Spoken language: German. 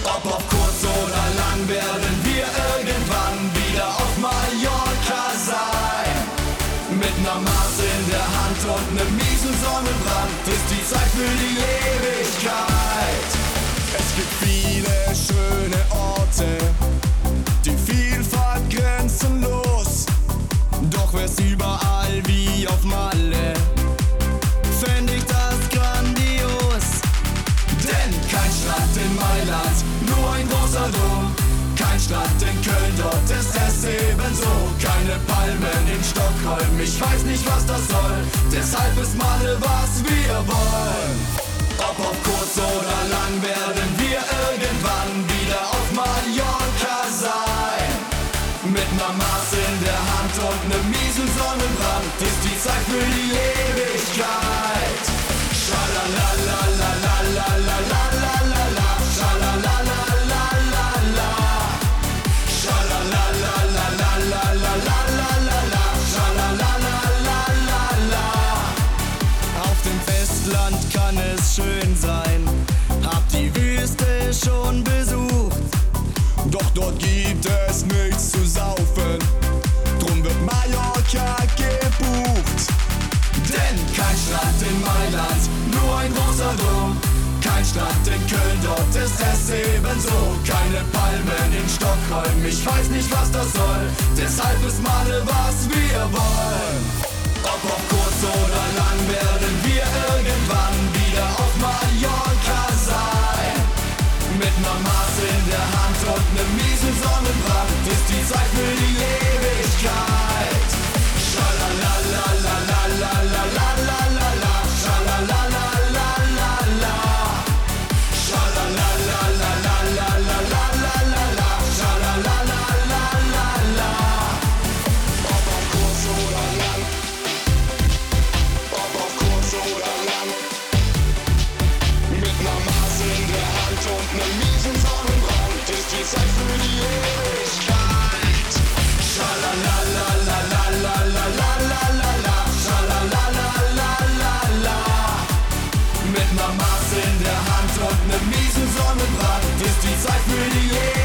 Ob auf kurz oder lang werden wir irgendwann wieder auf Mallorca sein. Mit ner Maß in der Hand und nem miesen Sonnenbrand ist die Zeit für die Ewigkeit. Es gibt viele schöne Orte, die Vielfalt grenzenlos. Doch wär's überall wie auf Malle, fänd ich das grandios. Denn kein Strand in Mailand, nur ein großer Dom. Kein Strand in Köln, dort ist es ebenso. Keine Palmen in Stockholm, ich weiß nicht was das soll. Deshalb ist Malle was wir wollen. Ob auf kurz oder lang werden wir irgendwann wieder auf Mallorca sein. Mit ner Maß in der Hand und nem miesen Sonnenbrand ist die Zeit für die Ewigkeit. Schalalalalalalalalalalala, schalalalalala, schalalalalalalalala, schalalalalala. Auf dem Festland kann es schön sein, hab die Wüste schon besucht. Doch dort gibt es nichts zu saufen, drum wird Mallorca gebucht. Denn kein Strand in Mailand, nur ein großer Dom. Kein Strand in Köln, dort ist es ebenso. Keine Palmen in Stockholm, ich weiß nicht was das soll. Deshalb ist Malle was wir wollen. Ob auf kurz oder lang werden wir irgendwann wieder auf Mallorca sein. Mit ner Maß in der Hand und nem miesen Sonnenbrand ist die Zeit für die Ewigkeit. Schalalalalalalalala, schalalalalala, schalalalalalalalala, schalalalalala. Ob auf kurz oder lang, ob auf kurz oder lang, mit ner Maß in der Hand und nem miesen Sonnenbrand ist die Zeit für die Ewigkeit. Schalalalalalalalala, schalalalalala. Mit ner Maß in der Hand und nem miesen Sonnenbrand ist die Zeit für die Ewigkeit.